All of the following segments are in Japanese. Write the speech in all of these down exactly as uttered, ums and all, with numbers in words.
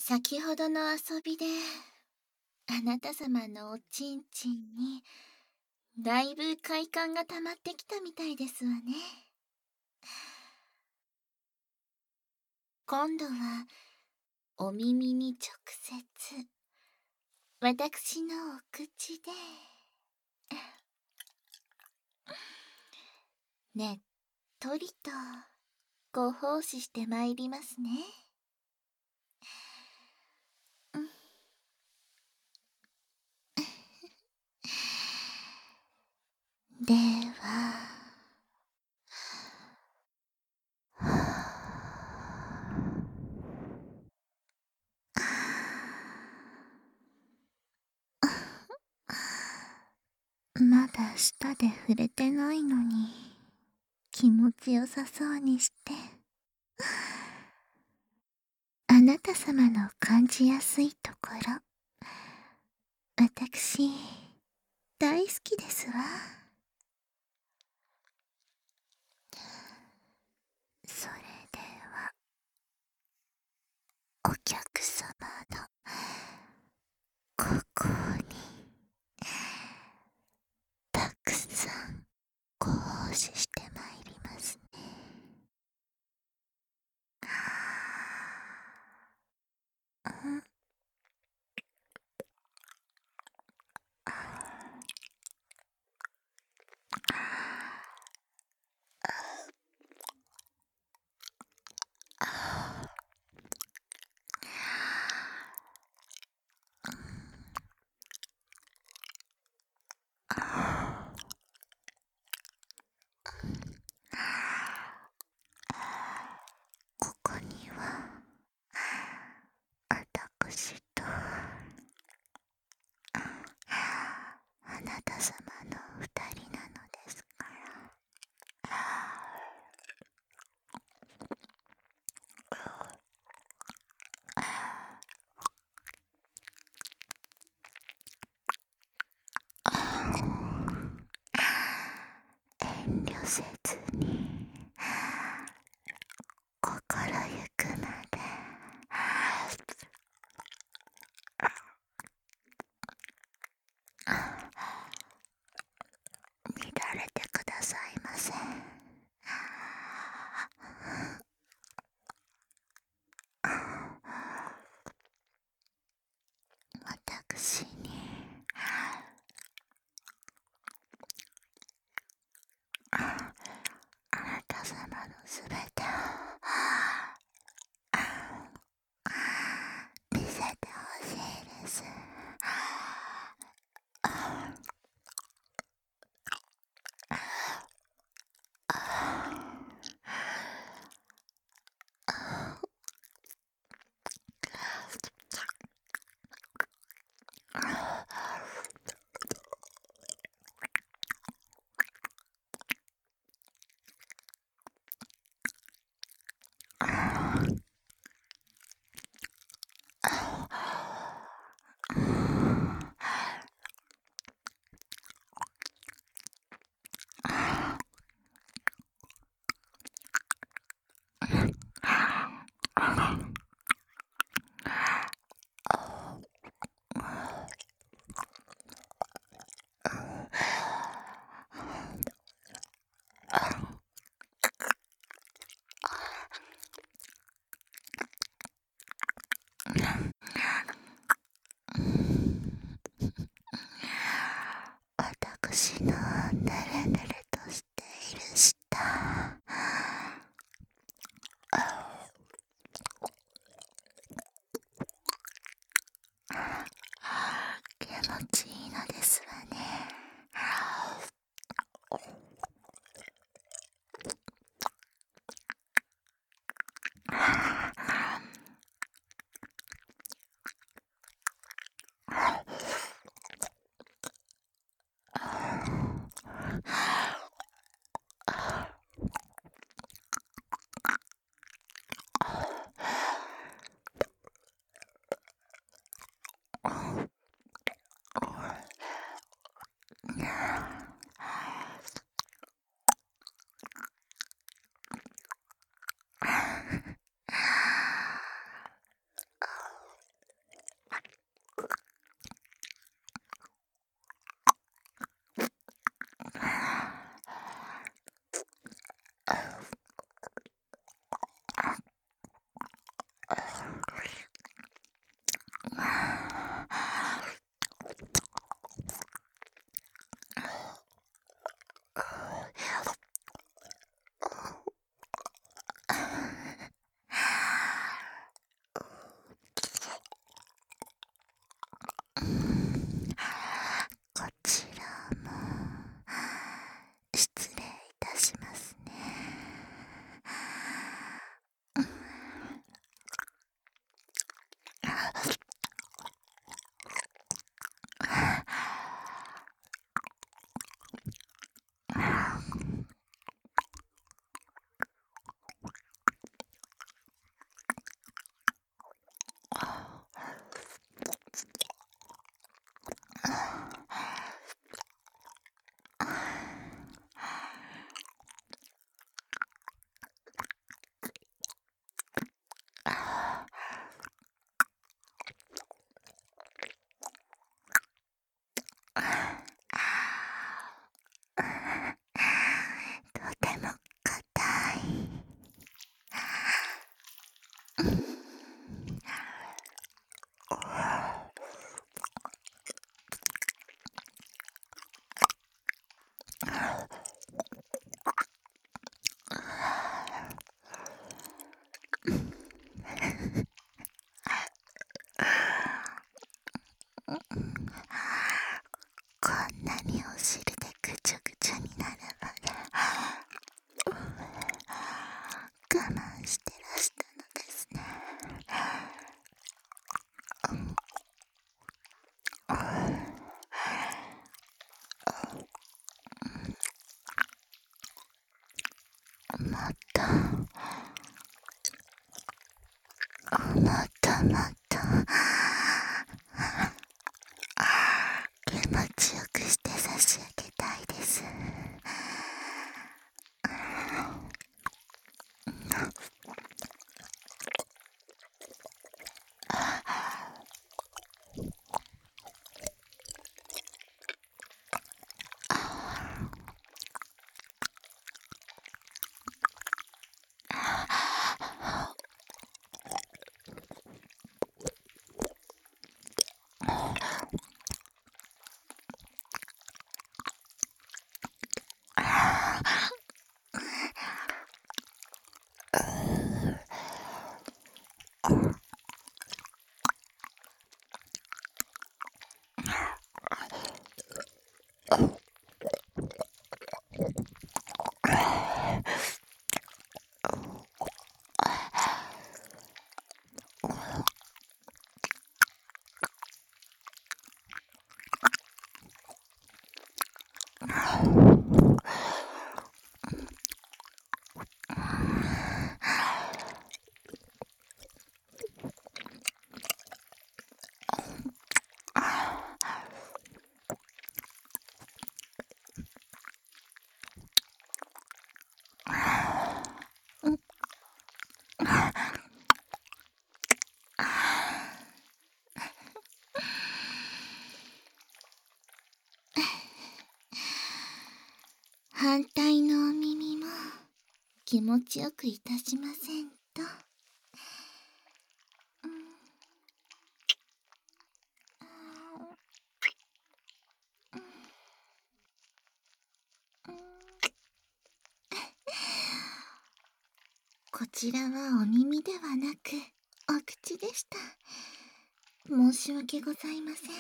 先ほどの遊びで、あなた様のおちんちんに、だいぶ快感が溜まってきたみたいですわね。今度は、お耳に直接、私のお口で、ねっとりと、ご奉仕してまいりますね。うん。では、まだ舌で触れてないのに、気持ちよさそうにして。あなた様の感じやすいところ、私、大好きですわ。それでは、お客様の、ここに、たくさん、ご奉仕してまいりますね。うん。ここには、私と、あなた様の二人なのですから。遠慮せずに、心ゆくまで、乱れてくださいませ。私に、 も硬い。こんなにお汁でぐちょぐちょになるまで我慢してらしたのですね。もっともっともっと気持ちよくして差し上げたいです。反対のお耳も気持ちよくいたしませんと。こちらはお耳ではなくお口でした。申し訳ございません。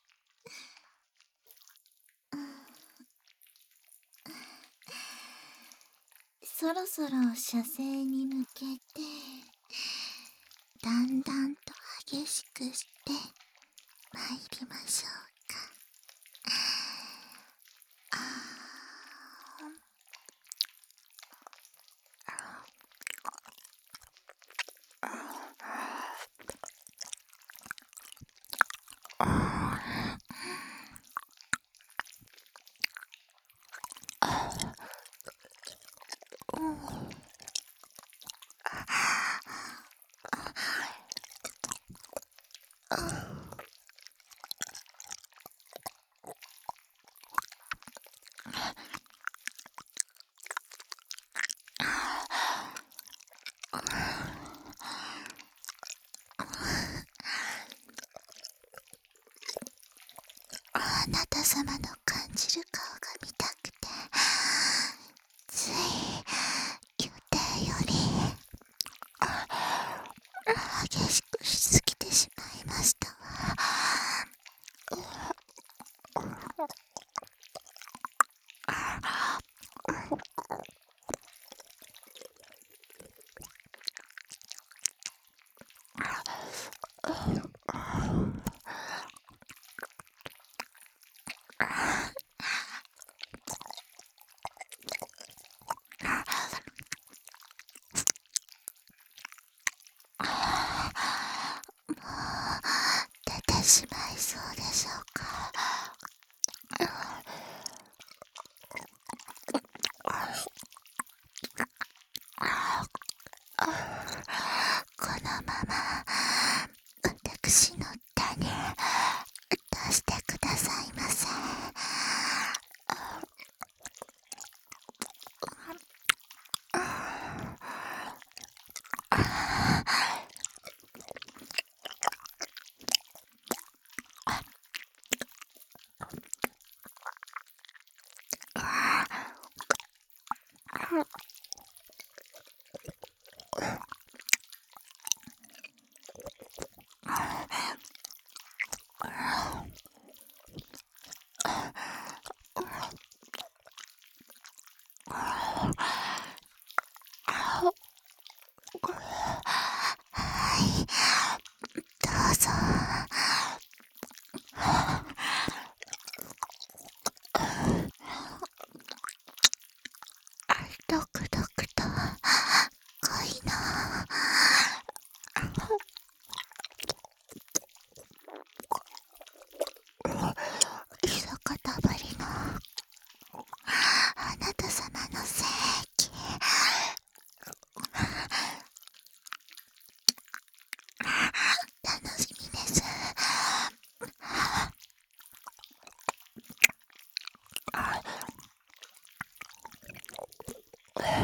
そろそろ射精に向けてだんだんと激しくしてまいりましょうか。あなた様の感じる顔が見たくて、つい予定より激しくしすぎてしまいましたわ。出てしまいそうでしょうか。このまま私の手に出してくださいませ。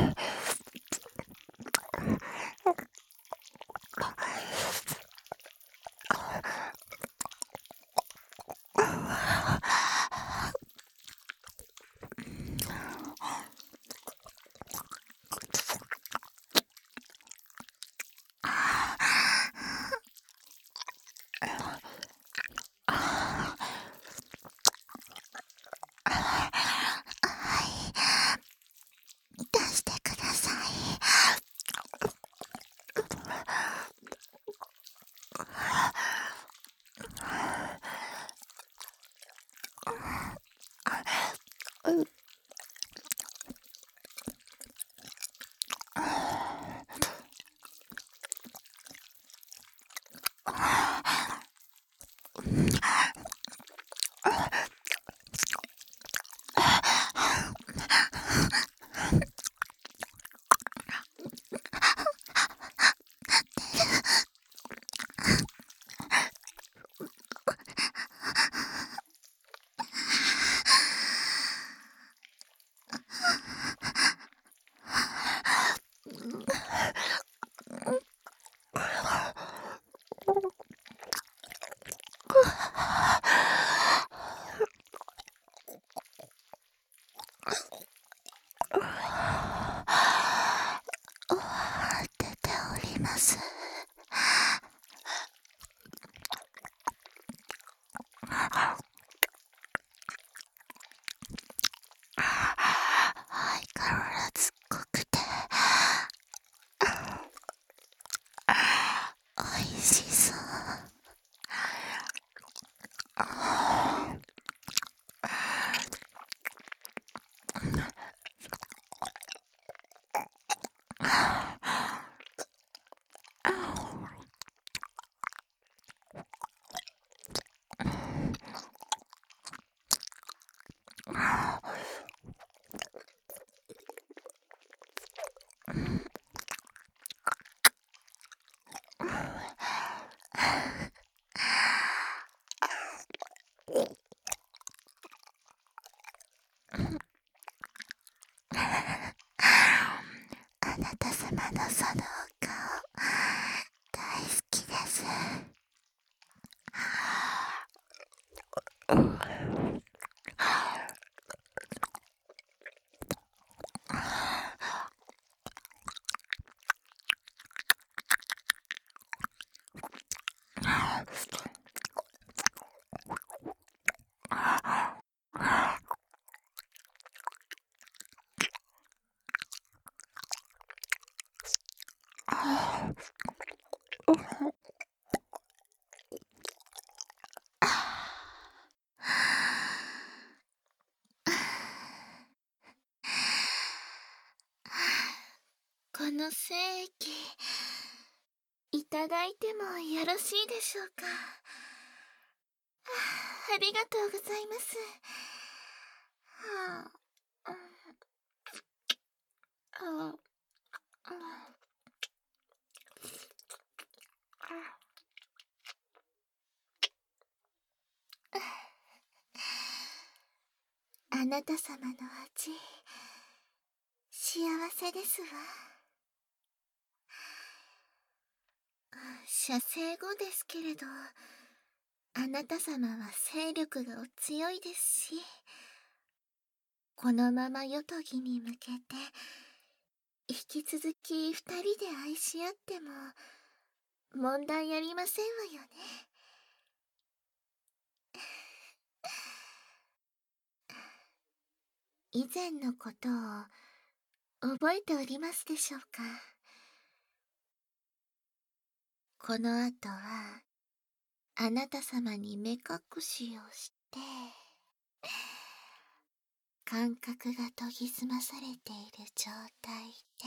出してください。出ております。相変わらず濃くておいしそう。あなた様のそのお顔大好きです。この精液いただいてもよろしいでしょうか。ありがとうございます。はあ、うん、あ、あなた様の味幸せですわ。射精後ですけれど、あなた様は勢力がお強いですし、このままよとぎに向けて引き続き二人で愛し合っても問題ありませんわよね。以前のことを覚えておりますでしょうか。この後はあなた様に目隠しをして感覚が研ぎ澄まされている状態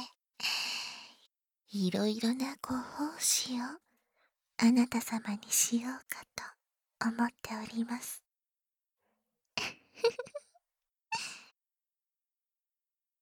でいろいろなご奉仕をあなた様にしようかと思っております。